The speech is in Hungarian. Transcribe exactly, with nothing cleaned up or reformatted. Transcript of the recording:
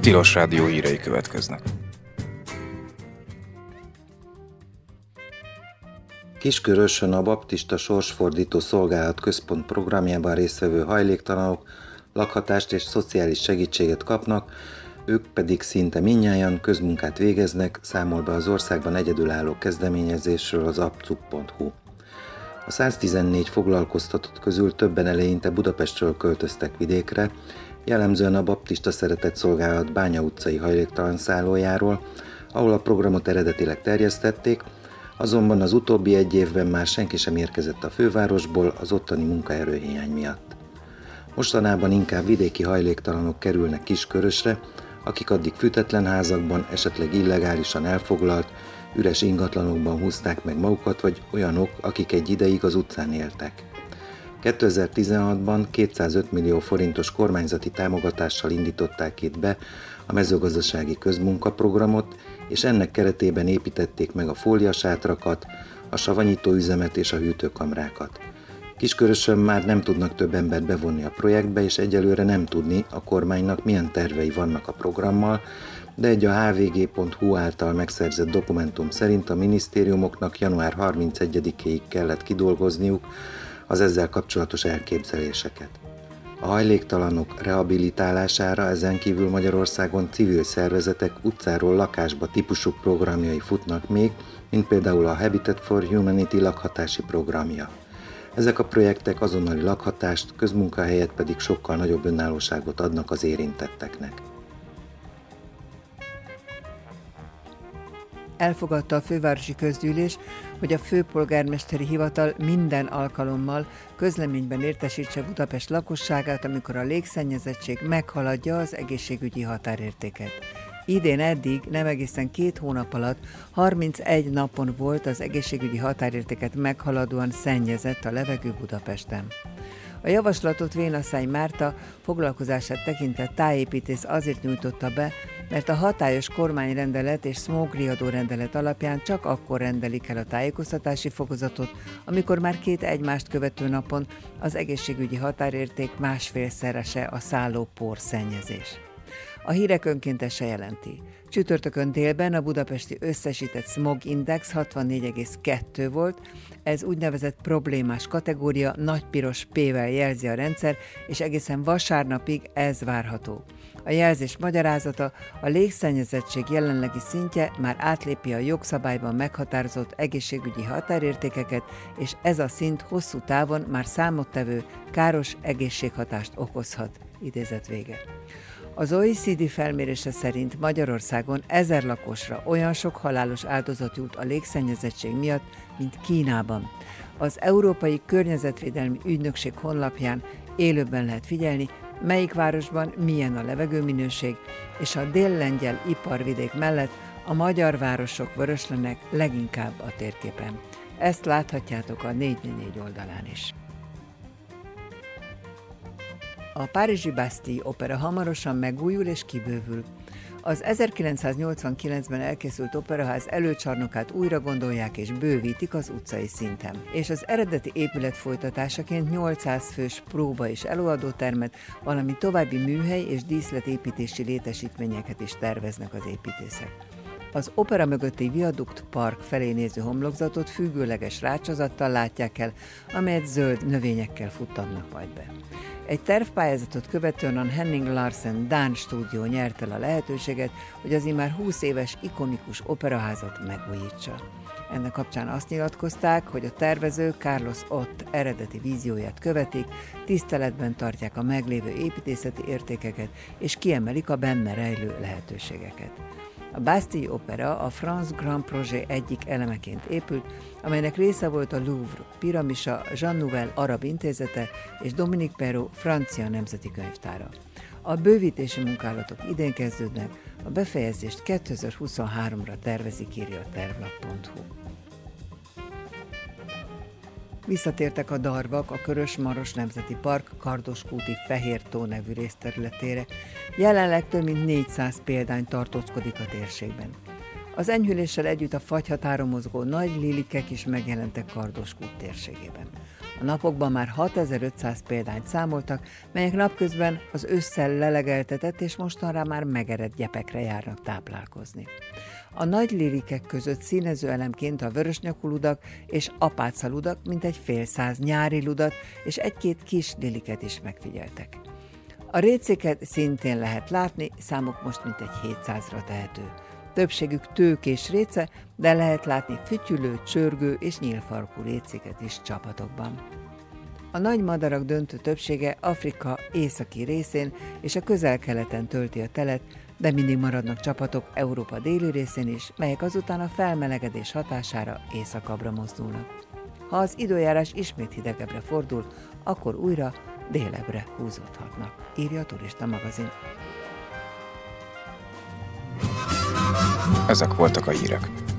Tilos Rádió hírei következnek. Kiskörösön a Baptista Sorsfordító Szolgálat Központ programjában résztvevő hajléktalanok lakhatást és szociális segítséget kapnak, ők pedig szinte mindnyájan közmunkát végeznek, számol be az országban egyedülálló kezdeményezésről az apcuk pont hu. A száztizennégy foglalkoztatott közül többen eleinte Budapestről költöztek vidékre, jellemzően a Baptista Szeretett Szolgálat Bánya utcai hajléktalan szállójáról, ahol a programot eredetileg terjesztették, azonban az utóbbi egy évben már senki sem érkezett a fővárosból az ottani munkaerőhiány miatt. Mostanában inkább vidéki hajléktalanok kerülnek Kiskörösre, akik addig fűtetlen házakban, esetleg illegálisan elfoglalt, üres ingatlanokban húzták meg magukat, vagy olyanok, akik egy ideig az utcán éltek. kétezer-tizenhatban kétszázöt millió forintos kormányzati támogatással indították itt be a mezőgazdasági közmunkaprogramot, és ennek keretében építették meg a fóliasátrakat, a savanyítóüzemet és a hűtőkamrákat. Kiskörösön már nem tudnak több embert bevonni a projektbe, és egyelőre nem tudni a kormánynak milyen tervei vannak a programmal, de egy a há vé gé pont hu által megszerzett dokumentum szerint a minisztériumoknak január harmincegyedikéig kellett kidolgozniuk az ezzel kapcsolatos elképzeléseket. A hajléktalanok rehabilitálására ezen kívül Magyarországon civil szervezetek utcáról lakásba típusú programjai futnak még, mint például a Habitat for Humanity lakhatási programja. Ezek a projektek azonnali lakhatást, közmunkahelyet pedig sokkal nagyobb önállóságot adnak az érintetteknek. Elfogadta a fővárosi közgyűlés, hogy a főpolgármesteri hivatal minden alkalommal közleményben értesítse Budapest lakosságát, amikor a légszennyezettség meghaladja az egészségügyi határértéket. Idén eddig nem egészen két hónap alatt harmincegy napon volt az egészségügyi határértéket meghaladóan szennyezett a levegő Budapesten. A javaslatot Vénaszány Márta foglalkozását tekintett tájépítész azért nyújtotta be, mert a hatályos kormányrendelet és smogriadó rendelet alapján csak akkor rendelik el a tájékoztatási fokozatot, amikor már két egymást követő napon az egészségügyi határérték másfélszerese a szálló porszennyezés. A Hírek önkéntese jelenti. Csütörtökön délben a budapesti összesített smog index hatvannégy egész kettő volt, ez úgynevezett problémás kategória, nagy piros P-vel jelzi a rendszer, és egészen vasárnapig ez várható. A jelzés magyarázata: a légszennyezettség jelenlegi szintje már átlépi a jogszabályban meghatározott egészségügyi határértékeket, és ez a szint hosszú távon már számottevő káros egészséghatást okozhat. Idézet vége. Az o e cé dé felmérése szerint Magyarországon ezer lakosra olyan sok halálos áldozat jut a légszennyezettség miatt, mint Kínában. Az Európai Környezetvédelmi Ügynökség honlapján élőben lehet figyelni, melyik városban milyen a levegőminőség, és a déllengyel iparvidék mellett a magyar városok vöröslenek leginkább a térképen. Ezt láthatjátok a négy négy négy oldalán is. A párizsi Bastille opera hamarosan megújul és kibővül. Az ezerkilencszáznyolcvankilencben elkészült operaház előcsarnokát újra gondolják és bővítik az utcai szinten. És az eredeti épület folytatásaként nyolcszáz fős próba- és előadótermet, valamint további műhely és díszletépítési létesítményeket is terveznek az építészek. Az opera mögötti viadukt park felé néző homlokzatot függőleges rácsozattal látják el, amelyet zöld növényekkel futtatnak majd be. Egy tervpályázatot követően a Henning Larsen Dán stúdió nyert el a lehetőséget, hogy az immár húsz éves ikonikus operaházat megújítsa. Ennek kapcsán azt nyilatkozták, hogy a tervező Carlos Ott eredeti vízióját követik, tiszteletben tartják a meglévő építészeti értékeket és kiemelik a benne rejlő lehetőségeket. A Bastille Opera a France Grand Projet egyik elemeként épült, amelynek része volt a Louvre piramisa, Jean Nouvel arab intézete és Dominique Perrault francia nemzeti könyvtára. A bővítési munkálatok idén kezdődnek, a befejezést kétezer-huszonháromra tervezik, írja a tervlap pont hu. Visszatértek a darvak a Körös-Maros Nemzeti Park Kardoskúti Fehértó nevű részterületére. Jelenleg több mint négyszáz példány tartózkodik a térségben. Az enyhüléssel együtt a fagyhatáron mozgó nagy lilikek is megjelentek Kardoskút térségében. A napokban már hatezer-ötszáz példányt számoltak, melyek napközben az ősszel lelegeltetett és mostanra már megerett gyepekre járnak táplálkozni. A nagy lirikek között színező elemként a vörösnyakú ludak és apácaludak, mintegy fél száz nyári ludat és egy-két kis liliket is megfigyeltek. A récéket szintén lehet látni, számuk most mintegy hétszázra tehető. Többségük tőkés réce, de lehet látni fütyülő, csörgő és nyílfarkú récéket is csapatokban. A nagy madarak döntő többsége Afrika északi részén és a közel-keleten tölti a telet, de mindig maradnak csapatok Európa déli részén is, melyek azután a felmelegedés hatására északabbra mozdulnak. Ha az időjárás ismét hidegebbre fordul, akkor újra délebre húzódhatnak, írja a Turista magazin. Ezek voltak a hírek.